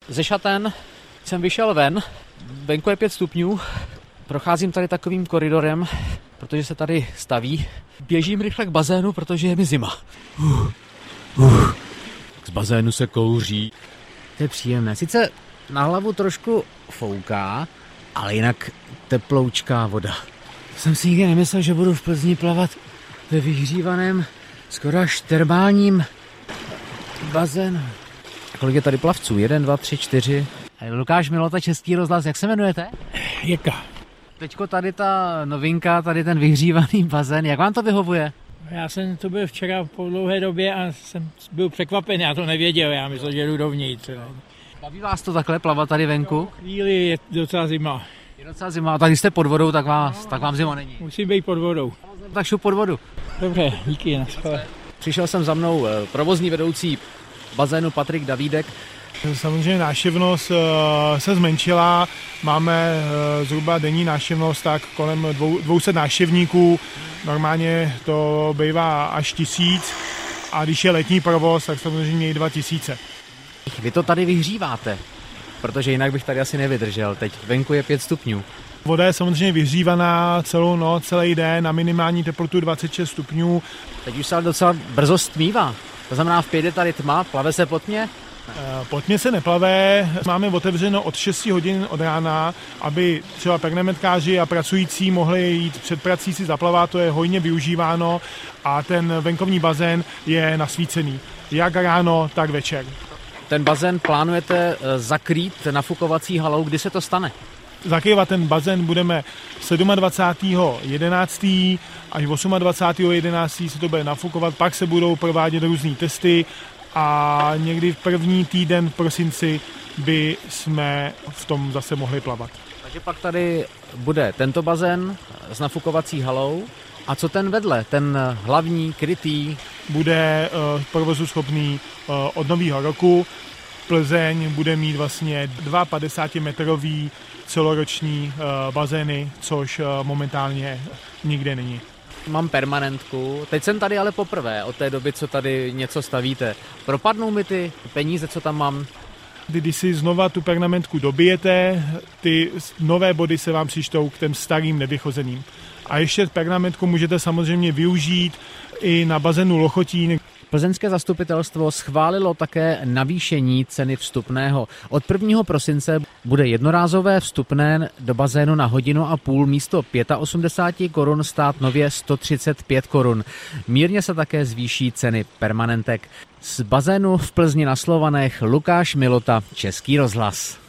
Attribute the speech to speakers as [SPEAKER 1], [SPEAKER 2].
[SPEAKER 1] Ze šaten jsem vyšel ven, venku je 5 stupňů, procházím tady takovým koridorem, protože se tady staví. Běžím rychle k bazénu, protože je mi zima. Z bazénu se kouří. To je příjemné. Sice na hlavu trošku fouká, ale jinak teploučká voda. Jsem si nikdy nemyslel, že budu v Plzni plavat ve vyhřívaném, skoro až termálním bazénu. Kolik je tady plavců? 1, 2, 3, 4. Lukáš Milota, Český rozhlas. Jak se jmenujete?
[SPEAKER 2] Jirka.
[SPEAKER 1] Teďko tady ta novinka, tady ten vyhřívaný bazén. Jak vám to vyhovuje?
[SPEAKER 2] Já jsem to byl včera po dlouhé době a jsem byl překvapen, já to nevěděl, já myslel, že jdu dovnitř.
[SPEAKER 1] Baví vás to takhle plavat tady venku?
[SPEAKER 2] Chvíli je docela zima.
[SPEAKER 1] Je docela zima, a tak když jste pod vodou, tak vám zima není.
[SPEAKER 2] Musím být pod vodou.
[SPEAKER 1] Tak šup pod vodu.
[SPEAKER 2] Dobře, díky, naschle.
[SPEAKER 1] Přišel jsem za mnou provozní vedoucí bazénu Patrik Davídek.
[SPEAKER 3] Samozřejmě návštěvnost se zmenšila, máme zhruba denní návštěvnost tak kolem 200 návštěvníků, normálně to bývá až 1000 a když je letní provoz, tak samozřejmě i 2000.
[SPEAKER 1] Vy to tady vyhříváte, protože jinak bych tady asi nevydržel, teď venku je 5 stupňů.
[SPEAKER 3] Voda je samozřejmě vyhřívaná celou noc, celý den na minimální teplotu 26 stupňů.
[SPEAKER 1] Teď už se ale docela brzo stmívá, to znamená v 5 je tady tma, plave se pod mě?
[SPEAKER 3] Pod tmě se neplave, máme otevřeno od 6 hodin od rána, aby třeba pernamentkáři a pracující mohli jít před prací si zaplavat, to je hojně využíváno a ten venkovní bazén je nasvícený, jak ráno, tak večer.
[SPEAKER 1] Ten bazén plánujete zakrýt nafukovací halou, kdy se to stane?
[SPEAKER 3] Zakrývat ten bazén budeme 27.11. až 28.11. se to bude nafukovat, pak se budou provádět různý testy a někdy v první týden v prosinci by jsme v tom zase mohli plavat.
[SPEAKER 1] Takže pak tady bude tento bazén s nafukovací halou. A co ten vedle, ten hlavní, krytý?
[SPEAKER 3] Bude provozu schopný od nového roku. Plzeň bude mít vlastně 52-metrový celoroční bazény, což momentálně nikde není.
[SPEAKER 1] Mám permanentku, teď jsem tady ale poprvé od té doby, co tady něco stavíte. Propadnou mi ty peníze, co tam mám?
[SPEAKER 3] Když si znova tu permanentku dobijete, ty nové body se vám přičtou k těm starým nevychozeným. A ještě permanentku můžete samozřejmě využít i na bazénu Lochotín.
[SPEAKER 1] Plzeňské zastupitelstvo schválilo také navýšení ceny vstupného. Od 1. prosince bude jednorázové vstupné do bazénu na 1,5 hodiny místo 85 korun stát nově 135 korun. Mírně se také zvýší ceny permanentek. Z bazénu v Plzni na Slovanech Lukáš Milota, Český rozhlas.